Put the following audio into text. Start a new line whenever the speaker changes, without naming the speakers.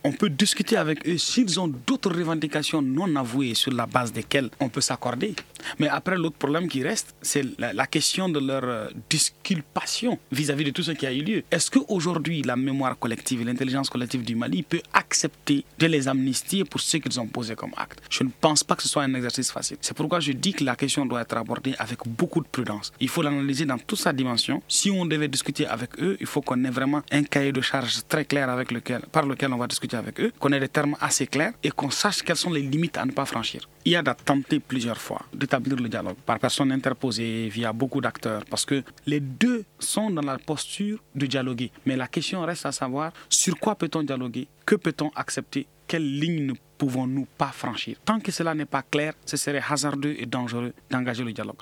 On peut discuter avec eux s'ils ont d'autres revendications non avouées sur la base desquelles on peut s'accorder. Mais après, l'autre problème qui reste, c'est la question de leur disculpation vis-à-vis de tout ce qui a eu lieu. Est-ce qu'aujourd'hui, la mémoire collective et l'intelligence collective du Mali peut accepter de les amnistier pour ce qu'ils ont posé comme acte? Je ne pense pas que ce soit un exercice facile. C'est pourquoi je dis que la question doit être abordée avec beaucoup de prudence. Il faut l'analyser dans toute sa dimension. Si on devait discuter avec eux, il faut qu'on ait vraiment un cahier de charges très clair par lequel on va discuter avec eux, qu'on ait des termes assez clairs et qu'on sache quelles sont les limites à ne pas franchir. Il y a tenté plusieurs fois d'établir le dialogue par personne interposée via beaucoup d'acteurs parce que les deux sont dans la posture de dialoguer. Mais la question reste à savoir sur quoi peut-on dialoguer, que peut-on accepter, quelle ligne ne pouvons-nous pas franchir. Tant que cela n'est pas clair, ce serait hasardeux et dangereux d'engager le dialogue.